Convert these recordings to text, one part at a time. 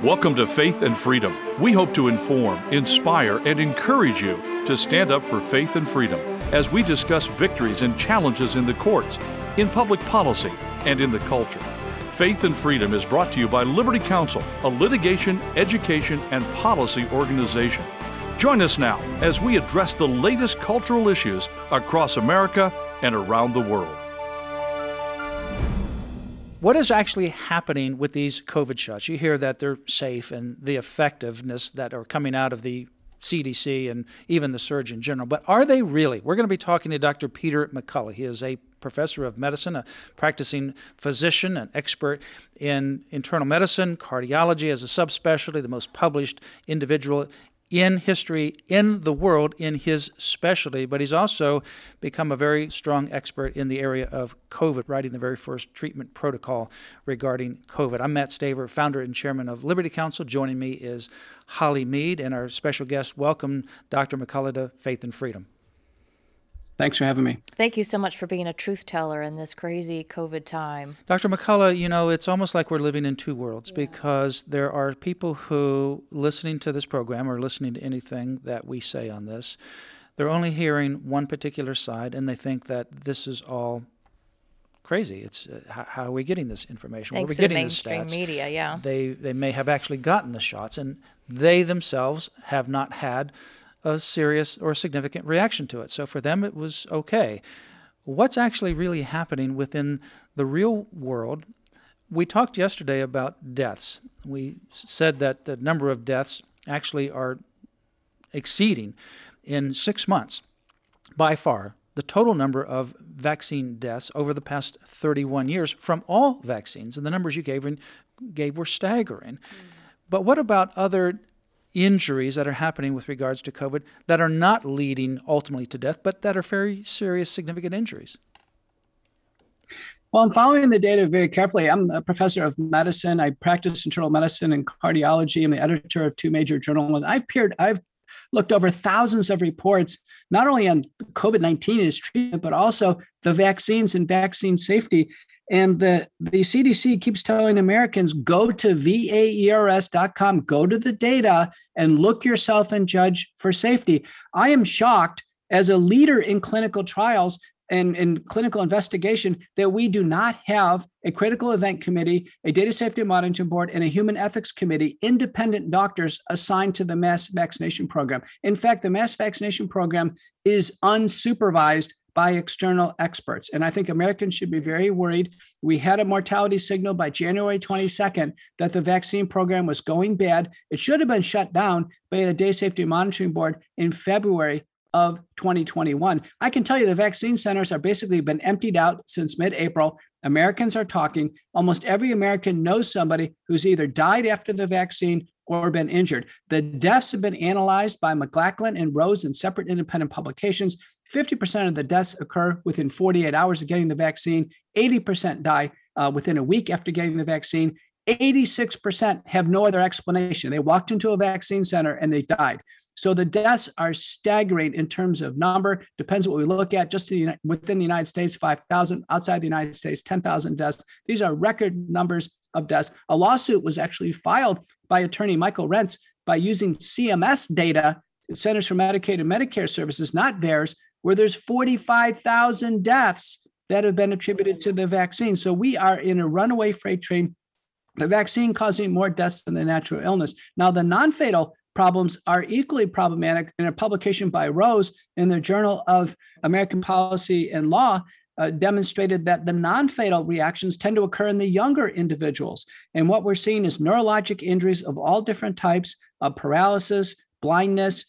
Welcome to Faith and Freedom. We hope to inform, inspire, and encourage you to stand up for faith and freedom as we discuss victories and challenges in the courts, in public policy, and in the culture. Faith and Freedom is brought to you by Liberty Counsel, a litigation, education, and policy organization. Join us now as we address the latest cultural issues across America and around the world. What is actually happening with these COVID shots? You hear that they're safe and the effectiveness that are coming out of the CDC and even the Surgeon General, but are they really? We're going to be talking to Dr. Peter McCullough. He is a professor of medicine, a practicing physician, an expert in internal medicine, cardiology as a subspecialty, the most published individual in history in the world in his specialty, but he's also become a very strong expert in the area of COVID, writing the very first treatment protocol regarding COVID. I'm Matt Staver, founder and chairman of Liberty Counsel. Joining me is Holly Mead and our special guest. Welcome, Dr. McCullough, to Faith and Freedom. Thanks for having me. Thank you so much for being a truth teller in this crazy COVID time. Dr. McCullough, you know, it's almost like we're living in two worlds because there are people who, listening to this program or listening to anything that we say on this, they're only hearing one particular side and they think that this is all crazy. It's how are we getting this information? Thanks Where are we to getting the this mainstream stats? media, yeah. They may have actually gotten the shots and they themselves have not had a serious or significant reaction to it. So for them, it was okay. What's actually really happening within the real world? We talked yesterday about deaths. We said that the number of deaths actually are exceeding in 6 months, by far, the total number of vaccine deaths over the past 31 years from all vaccines. And the numbers you gave were staggering. But what about other injuries that are happening with regards to COVID that are not leading ultimately to death, but that are very serious, significant injuries? Well, I'm following the data very carefully. I'm a professor of medicine. I practice internal medicine and cardiology. I'm the editor of two major journals. I've looked over thousands of reports, not only on COVID-19 and its treatment, but also the vaccines and vaccine safety. And the CDC keeps telling Americans, go to VAERS.com, go to the data and look yourself and judge for safety. I am shocked as a leader in clinical trials and in clinical investigation that we do not have a critical event committee, a data safety monitoring board, and a human ethics committee, independent doctors assigned to the mass vaccination program. In fact, the mass vaccination program is unsupervised by external experts. And I think Americans should be very worried. We had a mortality signal by January 22nd that the vaccine program was going bad. It should have been shut down by a Data Safety Monitoring Board in February of 2021. I can tell you the vaccine centers are basically been emptied out since mid-April. Americans are talking. Almost every American knows somebody who's either died after the vaccine or been injured. The deaths have been analyzed by McLachlan and Rose in separate independent publications. 50% of the deaths occur within 48 hours of getting the vaccine. 80% die within a week after getting the vaccine. 86% have no other explanation. They walked into a vaccine center and they died. So the deaths are staggering in terms of number. Depends what we look at. Just within the United States, 5,000. Outside the United States, 10,000 deaths. These are record numbers of deaths. A lawsuit was actually filed by attorney Michael Rentz by using CMS data, Centers for Medicaid and Medicare Services, not VAERS, where there's 45,000 deaths that have been attributed to the vaccine. So we are in a runaway freight train. The vaccine causing more deaths than the natural illness. Now, the non-fatal problems are equally problematic. In a publication by Rose in the Journal of American Policy and Law, demonstrated that the non-fatal reactions tend to occur in the younger individuals. And what we're seeing is neurologic injuries of all different types, paralysis, blindness,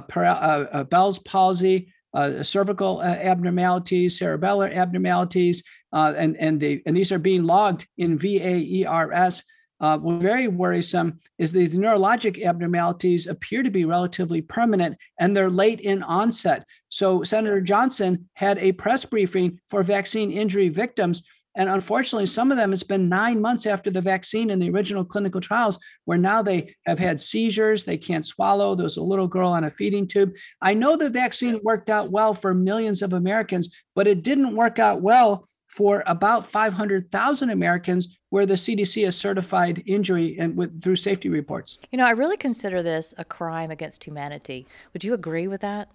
Bell's palsy, cervical abnormalities, cerebellar abnormalities, and these are being logged in VAERS. What's very worrisome is these neurologic abnormalities appear to be relatively permanent and they're late in onset. So Senator Johnson had a press briefing for vaccine injury victims. And unfortunately, some of them, it's been 9 months after the vaccine in the original clinical trials, where now they have had seizures, they can't swallow. There's a little girl on a feeding tube. I know the vaccine worked out well for millions of Americans, but it didn't work out well for about 500,000 Americans where the CDC has certified injury and through safety reports. I really consider this a crime against humanity. Would you agree with that?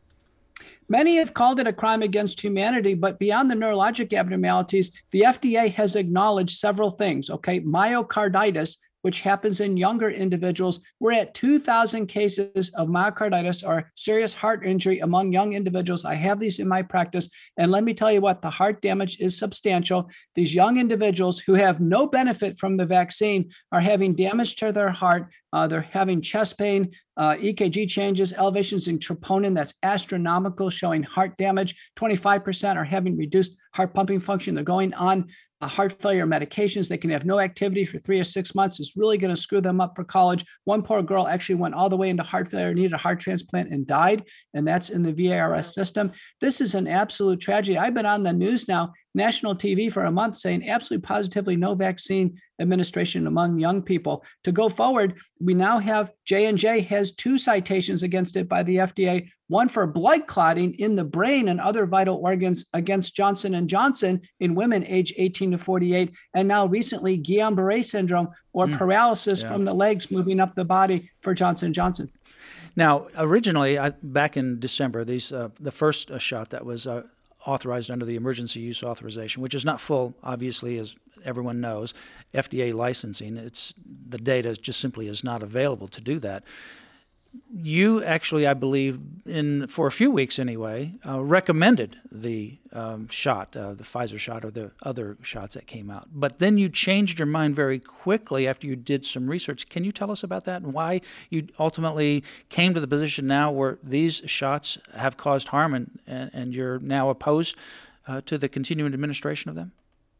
Many have called it a crime against humanity, but beyond the neurologic abnormalities, the FDA has acknowledged several things. Okay, myocarditis, which happens in younger individuals. We're at 2,000 cases of myocarditis or serious heart injury among young individuals. I have these in my practice. And let me tell you what, the heart damage is substantial. These young individuals who have no benefit from the vaccine are having damage to their heart. They're having chest pain, EKG changes, elevations in troponin that's astronomical, showing heart damage. 25% are having reduced heart pumping function. They're going on heart failure medications. They can have no activity for 3 or 6 months. It's really going to screw them up for college. One poor girl actually went all the way into heart failure, needed a heart transplant and died. And that's in the VARS system. This is an absolute tragedy. I've been on the news now, national TV for a month saying absolutely positively no vaccine administration among young people. To go forward, we now have J&J has 2 citations against it by the FDA, one for blood clotting in the brain and other vital organs against Johnson & Johnson in women age 18 to 48, and now recently Guillain-Barré syndrome or paralysis from the legs moving up the body for Johnson & Johnson. Now, originally, back in December, the first shot that was authorized under the emergency use authorization, which is not full, obviously, as everyone knows, FDA licensing. The data just simply is not available to do that. You actually, I believe, for a few weeks anyway, recommended the shot, the Pfizer shot or the other shots that came out. But then you changed your mind very quickly after you did some research. Can you tell us about that and why you ultimately came to the position now where these shots have caused harm and you're now opposed to the continuing administration of them?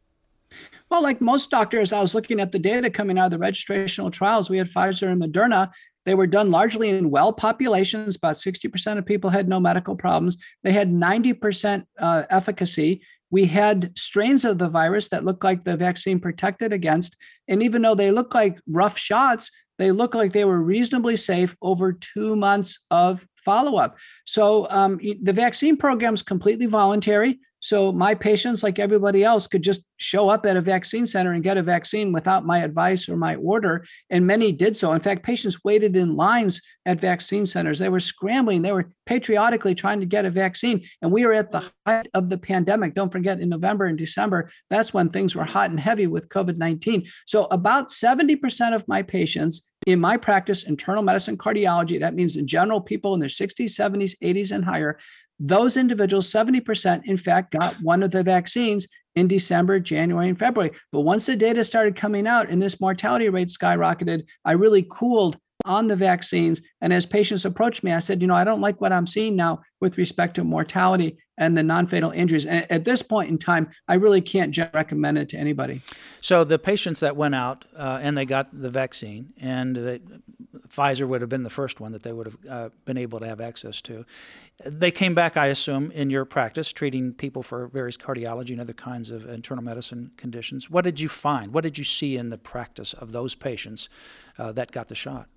Well, like most doctors, I was looking at the data coming out of the registrational trials. We had Pfizer and Moderna. They were done largely in well populations. About 60% of people had no medical problems. They had 90% efficacy. We had strains of the virus that looked like the vaccine protected against. And even though they look like rough shots, they look like they were reasonably safe over 2 months of follow-up. So the vaccine program is completely voluntary. So my patients, like everybody else, could just show up at a vaccine center and get a vaccine without my advice or my order. And many did so. In fact, patients waited in lines at vaccine centers. They were scrambling. They were patriotically trying to get a vaccine. And we were at the height of the pandemic. Don't forget, in November and December, that's when things were hot and heavy with COVID-19. So about 70% of my patients in my practice, internal medicine, cardiology, that means in general, people in their 60s, 70s, 80s, and higher, those individuals, 70%, in fact, got one of the vaccines in December, January, and February. But once the data started coming out and this mortality rate skyrocketed, I really cooled on the vaccines. And as patients approached me, I said, I don't like what I'm seeing now with respect to mortality and the non-fatal injuries. And at this point in time, I really can't recommend it to anybody. So the patients that went out and they got the vaccine, and Pfizer would have been the first one that they would have been able to have access to. They came back, I assume, in your practice, treating people for various cardiology and other kinds of internal medicine conditions. What did you find? What did you see in the practice of those patients that got the shot?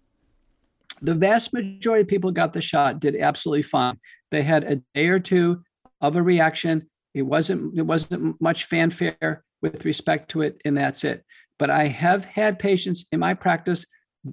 The vast majority of people got the shot, did absolutely fine. They had a day or two of a reaction. It wasn't much fanfare with respect to it, and that's it. But I have had patients in my practice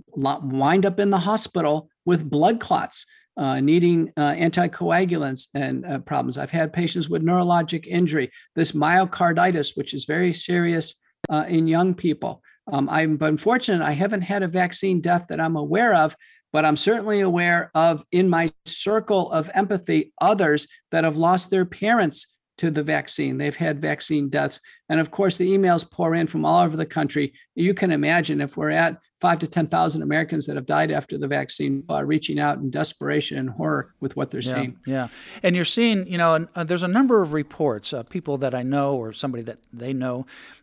wind up in the hospital with blood clots, needing anticoagulants and problems. I've had patients with neurologic injury, this myocarditis, which is very serious in young people. I'm unfortunate, I haven't had a vaccine death that I'm aware of, but I'm certainly aware of, in my circle of empathy, others that have lost their parents to the vaccine. They've had vaccine deaths. And of course, the emails pour in from all over the country. You can imagine if we're at 5,000 to 10,000 Americans that have died after the vaccine, reaching out in desperation and horror with what they're seeing. Yeah. And you're seeing, there's a number of reports, people that I know or somebody that they know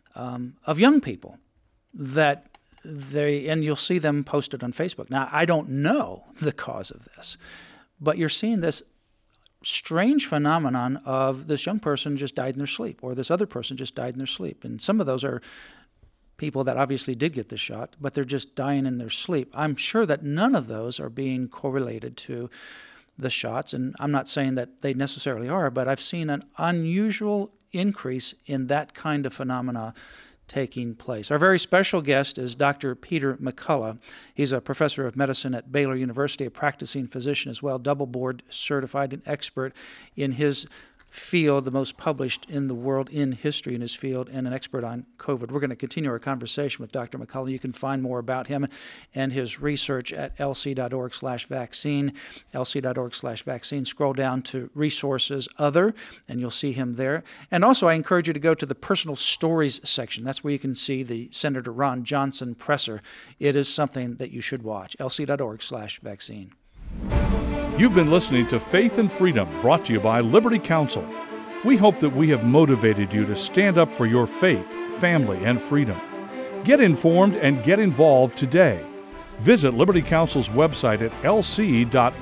of young people that and you'll see them posted on Facebook. Now, I don't know the cause of this, but you're seeing this strange phenomenon of this young person just died in their sleep, or this other person just died in their sleep. And some of those are people that obviously did get the shot, but they're just dying in their sleep. I'm sure that none of those are being correlated to the shots, and I'm not saying that they necessarily are, but I've seen an unusual increase in that kind of phenomena taking place. Our very special guest is Dr. Peter McCullough. He's a professor of medicine at Baylor University, a practicing physician as well, double board certified and expert in his field, the most published in the world in history in his field, and an expert on COVID. We're going to continue our conversation with Dr. McCullough. You can find more about him and his research at lc.org/vaccine, lc.org/vaccine. Scroll down to resources other, and you'll see him there. And also, I encourage you to go to the personal stories section. That's where you can see the Senator Ron Johnson presser. It is something that you should watch, lc.org/vaccine. You've been listening to Faith and Freedom, brought to you by Liberty Counsel. We hope that we have motivated you to stand up for your faith, family, and freedom. Get informed and get involved today. Visit Liberty Counsel's website at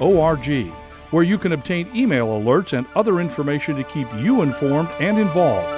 lc.org, where you can obtain email alerts and other information to keep you informed and involved.